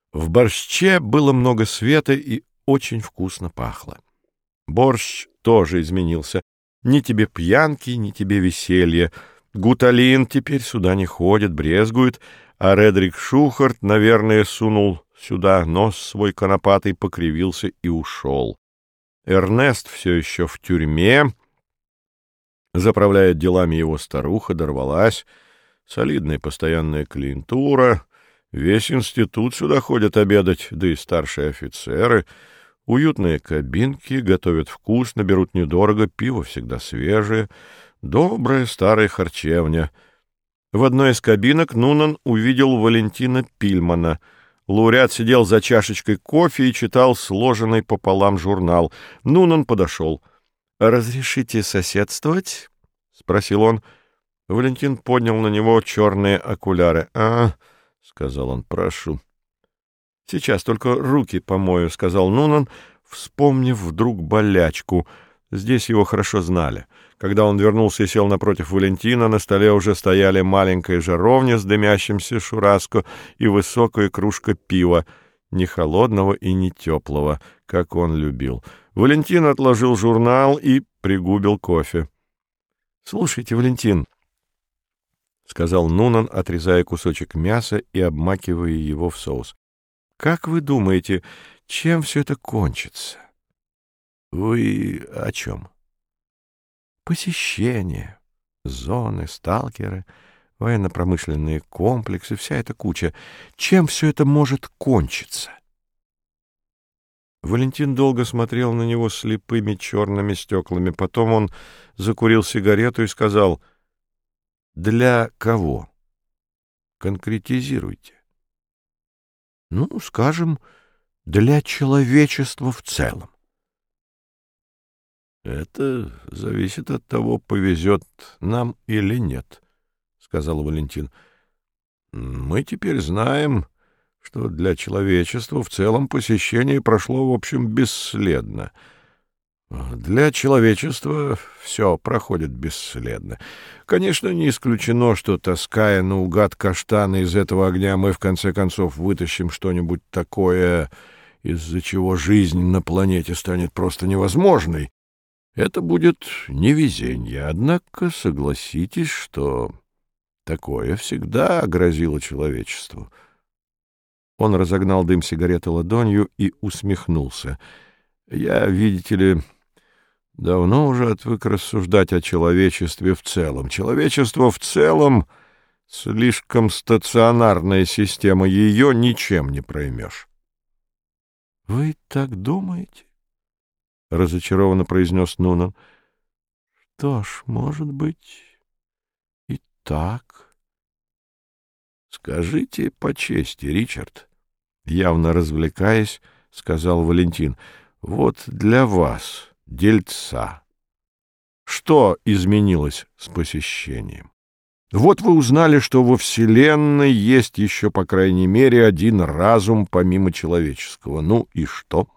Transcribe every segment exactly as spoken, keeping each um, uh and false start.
В борще было много света и очень вкусно пахло. Борщ тоже изменился. Ни тебе пьянки, ни тебе веселья. Гуталин теперь сюда не ходит, брезгует, а Редрик Шухарт, наверное, сунул сюда нос свой конопатый, покривился и ушел. Эрнест все еще в тюрьме. Заправляет делами его старуха, дорвалась. Солидная постоянная клиентура. Весь институт сюда ходит обедать, да и старшие офицеры. Уютные кабинки, готовят вкусно, берут недорого, пиво всегда свежее. Добрая старая харчевня. В одной из кабинок Нунан увидел Валентина Пильмана. Лауреат сидел за чашечкой кофе и читал сложенный пополам журнал. Нунан подошел. «Разрешите соседствовать?» — спросил он. Валентин поднял на него черные окуляры. «А, — сказал он, — прошу». «Сейчас только руки помою», — сказал Нунан, вспомнив вдруг болячку. Здесь его хорошо знали. Когда он вернулся и сел напротив Валентина, на столе уже стояли маленькая жаровня с дымящимся шураско и высокая кружка пива, не холодного и не теплого, как он любил. Валентин отложил журнал и пригубил кофе. «Слушайте, Валентин», — сказал Нунан, отрезая кусочек мяса и обмакивая его в соус, — «как вы думаете, чем все это кончится?» «Вы о чем?» «Посещение, зоны, сталкеры, военно-промышленные комплексы, вся эта куча. Чем все это может кончиться?» Валентин долго смотрел на него слепыми черными стеклами. Потом он закурил сигарету и сказал: «Для кого? Конкретизируйте». «Ну, скажем, для человечества в целом». «Это зависит от того, повезет нам или нет», — сказал Валентин. «Мы теперь знаем, что для человечества в целом посещение прошло, в общем, бесследно. Для человечества все проходит бесследно. Конечно, не исключено, что, таская наугад каштаны из этого огня, мы в конце концов вытащим что-нибудь такое, из-за чего жизнь на планете станет просто невозможной. Это будет невезение, однако согласитесь, что такое всегда грозило человечеству». Он разогнал дым сигареты ладонью и усмехнулся. «Я, видите ли, давно уже отвык рассуждать о человечестве в целом. Человечество в целом — слишком стационарная система, ее ничем не проймешь». «Вы так думаете?» — разочарованно произнес Нунан. «Что ж, может быть, и так». «Скажите по чести, Ричард, — явно развлекаясь, сказал Валентин, — вот для вас, дельца, что изменилось с посещением? Вот вы узнали, что во Вселенной есть еще, по крайней мере, один разум помимо человеческого. Ну и что?»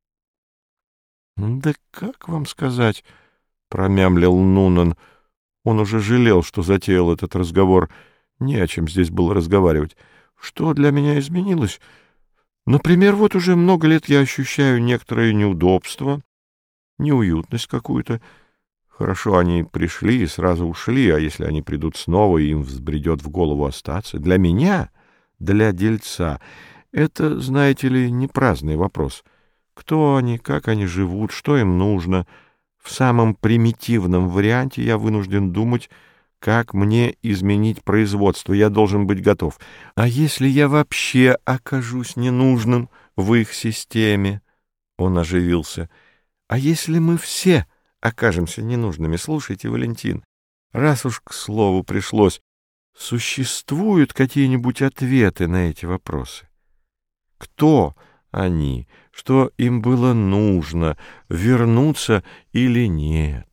«Да как вам сказать?» — промямлил Нунан. Он уже жалел, что затеял этот разговор. Не о чем здесь было разговаривать. «Что для меня изменилось? Например, вот уже много лет я ощущаю некоторое неудобство, неуютность какую-то. Хорошо, они пришли и сразу ушли, а если они придут снова, и им взбредет в голову остаться? Для меня, для дельца, это, знаете ли, не праздный вопрос. Кто они, как они живут, что им нужно? В самом примитивном варианте я вынужден думать, как мне изменить производство. Я должен быть готов. А если я вообще окажусь ненужным в их системе?» Он оживился. «А если мы все окажемся ненужными? Слушайте, Валентин, раз уж к слову пришлось, существуют какие-нибудь ответы на эти вопросы? Кто они? Что им было нужно? Вернуться или нет?